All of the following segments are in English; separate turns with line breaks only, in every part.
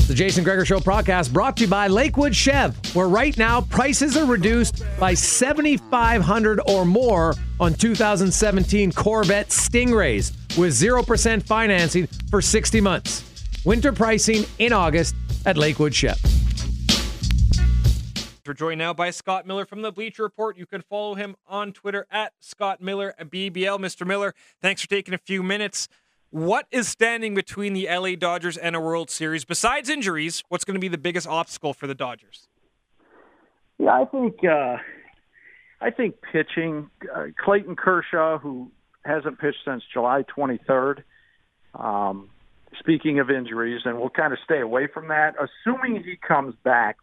The Jason Gregor Show podcast brought to you by Lakewood Chev, where right now prices are reduced by $7,500 or more on 2017 Corvette Stingrays with 0% financing for 60 months. Winter pricing in August at Lakewood Chev.
We're joined now by Scott Miller from the Bleacher Report. You can follow him on Twitter at Scott Miller BBL. Mr. Miller, thanks for taking a few minutes. What is standing between the LA Dodgers and a World Series? Besides injuries, what's going to be the biggest obstacle for the Dodgers?
Yeah, I think pitching. Clayton Kershaw, who hasn't pitched since July 23rd. Speaking of injuries, and we'll kind of stay away from that. Assuming he comes back,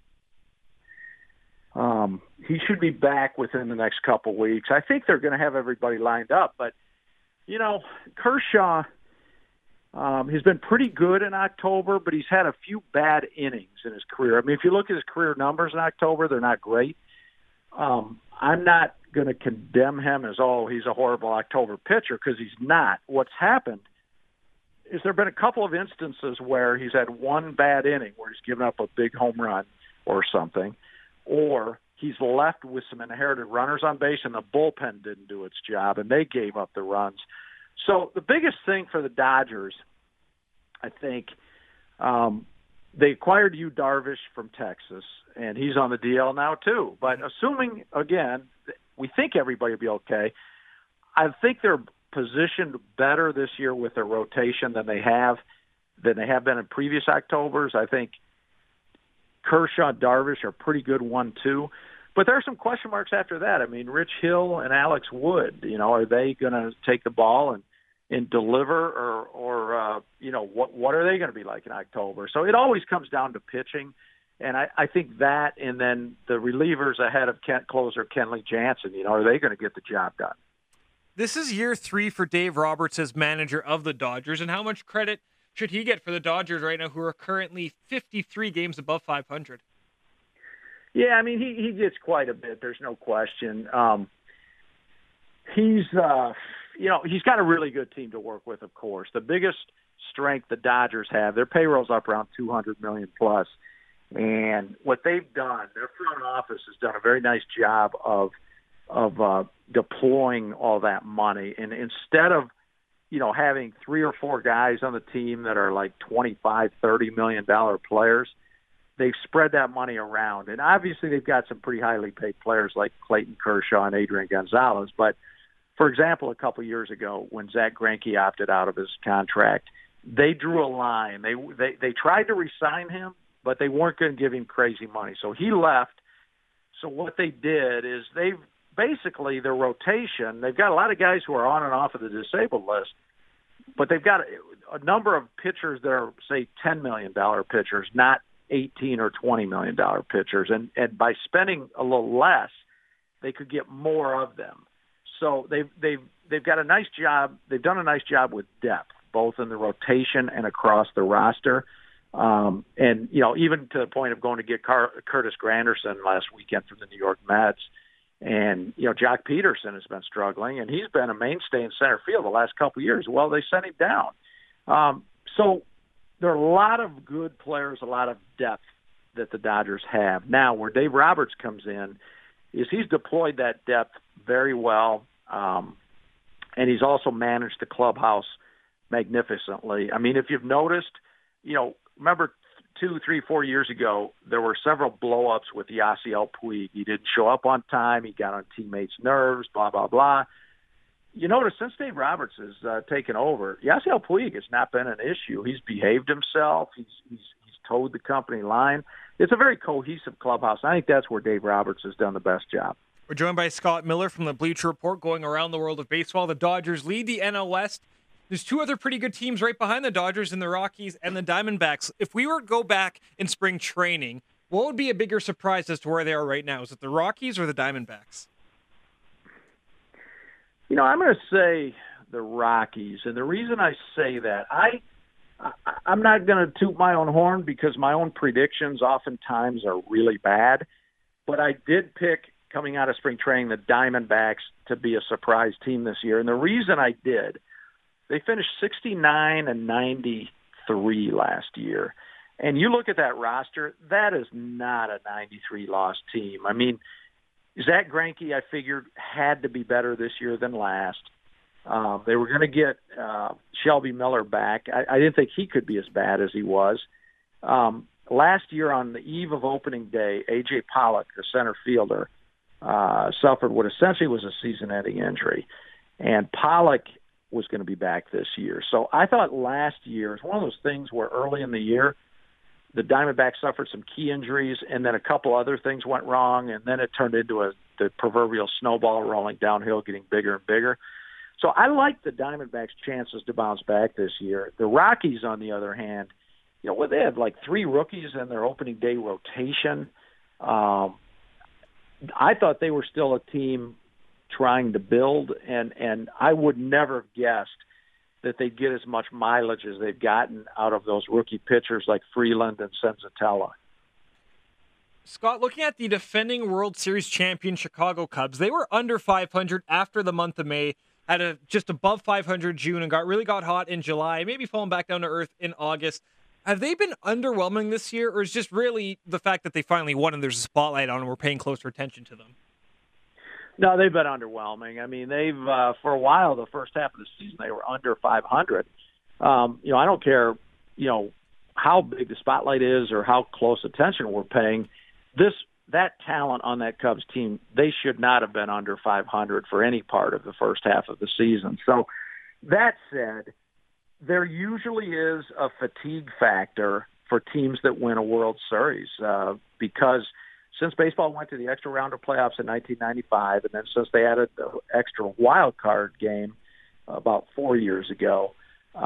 he should be back within the next couple weeks. I think they're going to have everybody lined up, but Kershaw, he's been pretty good in October, but he's had a few bad innings in his career. I mean, if you look at his career numbers in October, they're not great. I'm not going to condemn him as, he's a horrible October pitcher, because he's not. What's happened is there have been a couple of instances where he's had one bad inning where he's given up a big home run or something, or he's left with some inherited runners on base and the bullpen didn't do its job and they gave up the runs. So the biggest thing for the Dodgers, I think, they acquired Yu Darvish from Texas, and he's on the DL now too. But assuming, again, we think everybody will be okay, I think they're positioned better this year with their rotation than they have been in previous Octobers. I think Kershaw and Darvish are pretty good 1-2. But there are some question marks after that. I mean, Rich Hill and Alex Wood, are they going to take the ball and deliver, or what are they going to be like in October? So it always comes down to pitching. And I think that, and then the relievers ahead of closer Kenley Jansen, are they going to get the job done?
This is year 3 for Dave Roberts as manager of the Dodgers, and how much credit should he get for the Dodgers right now, who are currently 53 games above 500?
Yeah, I mean, he gets quite a bit. There's no question. He's got a really good team to work with, of course. The biggest strength the Dodgers have, their payroll's up around $200 million plus. And what they've done, their front office has done a very nice job of deploying all that money. And instead of, having 3 or 4 guys on the team that are like $25, $30 million players, they've spread that money around. And obviously they've got some pretty highly paid players like Clayton Kershaw and Adrian Gonzalez. But, for example, a couple years ago when Zach Greinke opted out of his contract, they drew a line. They tried to re-sign him, but they weren't going to give him crazy money. So he left. So what they did is they've basically, their rotation, they've got a lot of guys who are on and off of the disabled list, but they've got a number of pitchers that are, say, $10 million pitchers, not $18 or $20 million pitchers. And by spending a little less, they could get more of them. So they've got a nice job. They've done a nice job with depth, both in the rotation and across the roster. And, even to the point of going to get Curtis Granderson last weekend from the New York Mets. And, Jock Peterson has been struggling, and he's been a mainstay in center field the last couple of years. Well, they sent him down. So there are a lot of good players, a lot of depth that the Dodgers have. Now, where Dave Roberts comes in is he's deployed that depth very well, and he's also managed the clubhouse magnificently. I mean, if you've noticed, remember 2, 3, 4 years ago, there were several blow-ups with Yasiel Puig. He didn't show up on time. He got on teammates' nerves, blah, blah, blah. You notice since Dave Roberts has taken over, Yasiel Puig has not been an issue. He's behaved himself. He's towed the company line. It's a very cohesive clubhouse. I think that's where Dave Roberts has done the best job.
We're joined by Scott Miller from the Bleacher Report, going around the world of baseball. The Dodgers lead the NL West. There's 2 other pretty good teams right behind the Dodgers in the Rockies and the Diamondbacks. If we were to go back in spring training, what would be a bigger surprise as to where they are right now? Is it the Rockies or the Diamondbacks?
I'm going to say the Rockies. And the reason I say that, I'm not going to toot my own horn because my own predictions oftentimes are really bad. But I did pick, coming out of spring training, the Diamondbacks to be a surprise team this year. And the reason I did, they finished 69-93 last year. And you look at that roster, that is not a 93-loss team. I mean, Zach Greinke, I figured, had to be better this year than last. They were going to get Shelby Miller back. I didn't think he could be as bad as he was. Last year on the eve of opening day, A.J. Pollock, the center fielder, suffered what essentially was a season-ending injury. And Pollock was going to be back this year. So I thought last year was one of those things where early in the year, the Diamondbacks suffered some key injuries, and then a couple other things went wrong, and then it turned into the proverbial snowball rolling downhill, getting bigger and bigger. So I like the Diamondbacks' chances to bounce back this year. The Rockies, on the other hand, they had like 3 rookies in their opening day rotation. I thought they were still a team trying to build, and I would never have guessed that they'd get as much mileage as they've gotten out of those rookie pitchers like Freeland and Senzatella.
Scott, looking at the defending World Series champion Chicago Cubs, they were under 500 after the month of May, had just above 500 June, and got hot in July, maybe falling back down to earth in August. Have they been underwhelming this year, or is just really the fact that they finally won and there's a spotlight on and we're paying closer attention to them?
No, they've been underwhelming. I mean, they've for a while, the first half of the season, they were under 500. I don't care, how big the spotlight is or how close attention we're paying. That talent on that Cubs team, they should not have been under 500 for any part of the first half of the season. So that said, there usually is a fatigue factor for teams that win a World Series because since baseball went to the extra round of playoffs in 1995, and then since they added the extra wild card game about 4 years ago,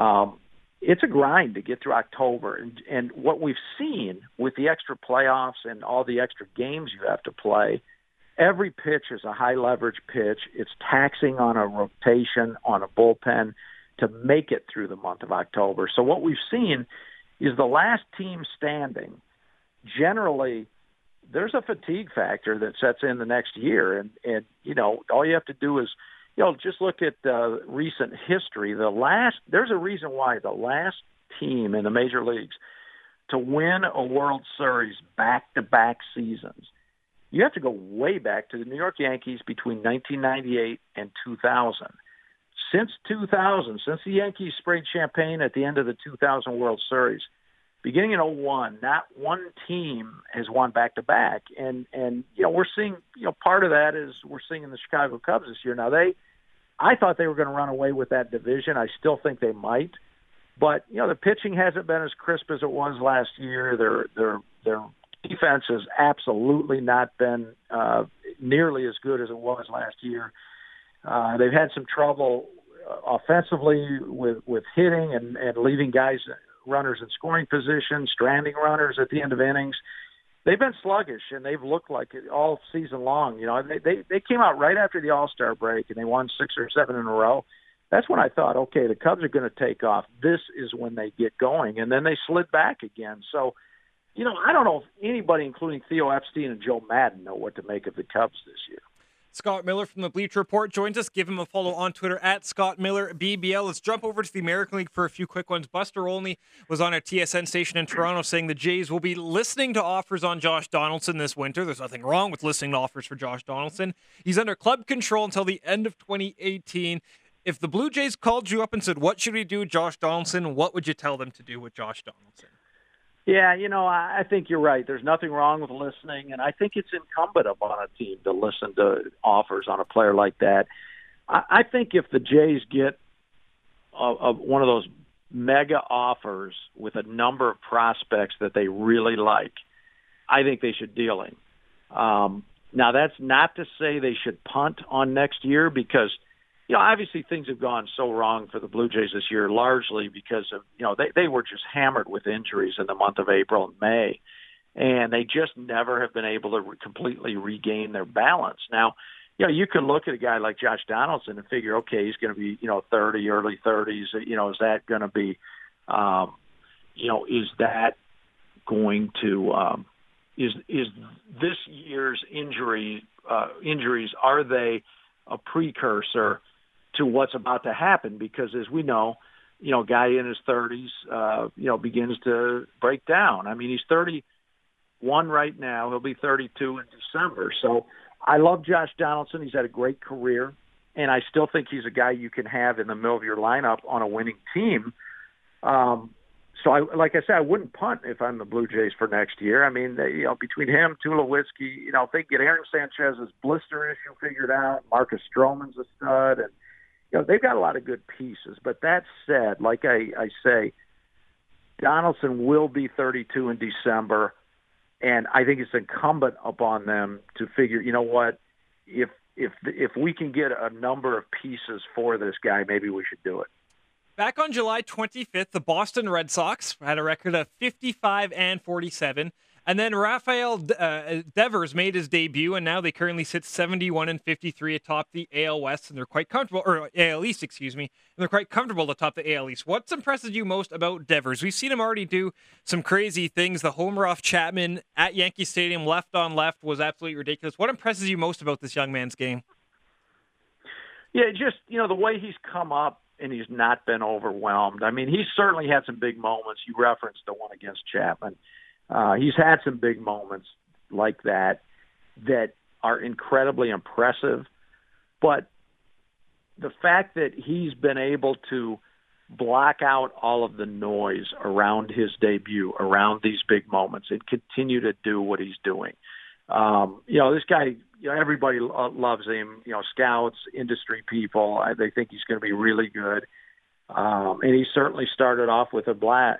it's a grind to get through October. And what we've seen with the extra playoffs and all the extra games you have to play, every pitch is a high-leverage pitch. It's taxing on a rotation, on a bullpen to make it through the month of October. So what we've seen is the last team standing, generally, there's a fatigue factor that sets in the next year. And all you have to do is, just look at recent history. There's a reason why the last team in the major leagues to win a World Series back-to-back seasons, you have to go way back to the New York Yankees between 1998 and 2000. Since 2000, since the Yankees sprayed champagne at the end of the 2000 World Series, beginning in 2001, not one team has won back-to-back. And we're seeing, part of that is we're seeing in the Chicago Cubs this year. Now, I thought they were going to run away with that division. I still think they might. But, the pitching hasn't been as crisp as it was last year. Their defense has absolutely not been nearly as good as it was last year. They've had some trouble offensively with hitting and leaving runners in scoring position, stranding runners at the end of innings. They've been sluggish, and they've looked like it all season long. They came out right after the All-Star break, and they won 6 or 7 in a row. That's when I thought, okay, the Cubs are going to take off. This is when they get going, and then they slid back again. So, I don't know if anybody, including Theo Epstein and Joe Madden, know what to make of the Cubs this year.
Scott Miller from the Bleacher Report joins us. Give him a follow on Twitter at Scott Miller BBL. Let's jump over to the American League for a few quick ones. Buster Olney was on a TSN station in Toronto saying the Jays will be listening to offers on Josh Donaldson this winter. There's nothing wrong with listening to offers for Josh Donaldson. He's under club control until the end of 2018. If the Blue Jays called you up and said, what should we do with Josh Donaldson, what would you tell them to do with Josh Donaldson?
Yeah, I think you're right. There's nothing wrong with listening, and I think it's incumbent upon a team to listen to offers on a player like that. I think if the Jays get one of those mega offers with a number of prospects that they really like, I think they should deal him. Now, that's not to say they should punt on next year because obviously things have gone so wrong for the Blue Jays this year, largely because of, they were just hammered with injuries in the month of April and May, and they just never have been able to completely regain their balance. Now, you could look at a guy like Josh Donaldson and figure, okay, he's going to be, 30, early 30s. Is that going to be, is that going to, is this year's injuries, are they a precursor to what's about to happen? Because as we know, guy in his 30s, begins to break down. I mean, he's 31 right now. He'll be 32 in December. So I love Josh Donaldson. He's had a great career, and I still think he's a guy you can have in the middle of your lineup on a winning team. So, like I said, I wouldn't punt if I'm the Blue Jays for next year. I mean, between him, Tulowitzki, if they get Aaron Sanchez's blister issue figured out, Marcus Stroman's a stud, and they've got a lot of good pieces. But that said, like I say, Donaldson will be 32 in December, and I think it's incumbent upon them to figure, what, if we can get a number of pieces for this guy, maybe we should do it.
Back on July 25th, the Boston Red Sox had a record of 55-47, and then Rafael Devers made his debut, and now they currently sit 71-53 atop the AL West, and they're quite comfortable, or AL East, excuse me, and they're quite comfortable atop the AL East. What's impressed you most about Devers? We've seen him already do some crazy things. The homer off Chapman at Yankee Stadium, left on left, was absolutely ridiculous. What impresses you most about this young man's game?
Yeah, just, the way he's come up, and he's not been overwhelmed. I mean, he's certainly had some big moments. You referenced the one against Chapman. He's had some big moments like that are incredibly impressive. But the fact that he's been able to block out all of the noise around his debut, around these big moments, and continue to do what he's doing. This guy, everybody loves him, scouts, industry people. They think he's going to be really good. And he certainly started off with a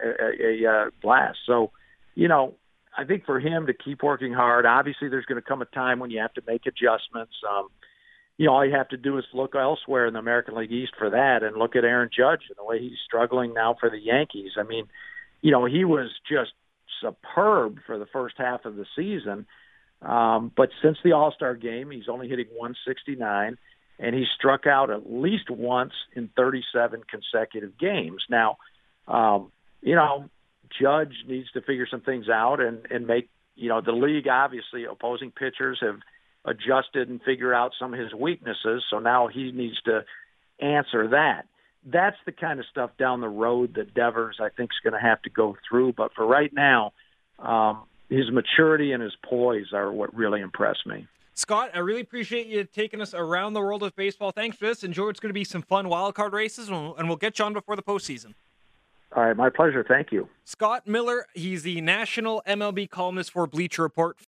blast. So, I think for him to keep working hard, obviously there's going to come a time when you have to make adjustments. All you have to do is look elsewhere in the American League East for that, and look at Aaron Judge and the way he's struggling now for the Yankees. I mean, he was just superb for the first half of the season. But since the All-Star game, he's only hitting 169, and he struck out at least once in 37 consecutive games. Now, Judge needs to figure some things out and make, the league, obviously, opposing pitchers have adjusted and figured out some of his weaknesses, so now he needs to answer that. That's the kind of stuff down the road that Devers, I think, is going to have to go through. But for right now, his maturity and his poise are what really impress me.
Scott, I really appreciate you taking us around the world of baseball. Thanks for this. Enjoy. It's going to be some fun wild card races, and we'll get you on before the postseason.
All right, my pleasure. Thank you.
Scott Miller, he's the national MLB columnist for Bleacher Report.